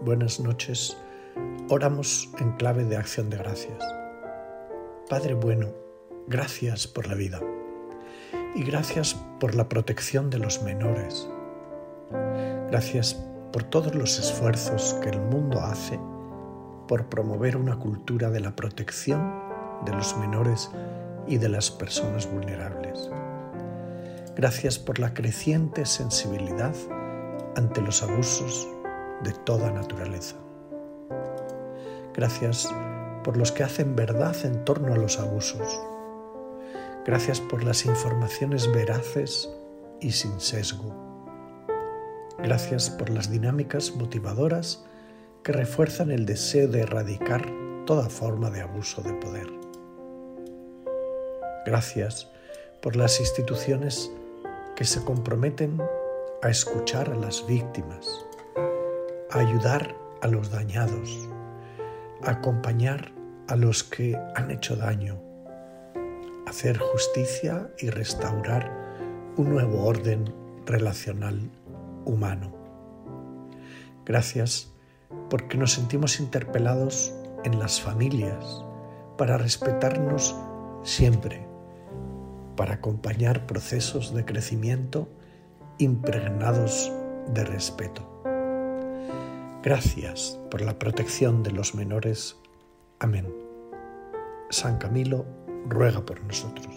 buenas noches, oramos en clave de acción de gracias. Padre bueno, gracias por la vida y gracias por la protección de los menores. Gracias por todos los esfuerzos que el mundo hace por promover una cultura de la protección de los menores y de las personas vulnerables. Gracias por la creciente sensibilidad ante los abusos de toda naturaleza. Gracias por los que hacen verdad en torno a los abusos. Gracias por las informaciones veraces y sin sesgo. Gracias por las dinámicas motivadoras que refuerzan el deseo de erradicar toda forma de abuso de poder. Gracias por las instituciones que se comprometen a escuchar a las víctimas, a ayudar a los dañados, a acompañar a los que han hecho daño, a hacer justicia y restaurar un nuevo orden relacional humano. Gracias porque nos sentimos interpelados en las familias para respetarnos siempre, para acompañar procesos de crecimiento impregnados de respeto. Gracias por la protección de los menores. Amén. San Camilo ruega por nosotros.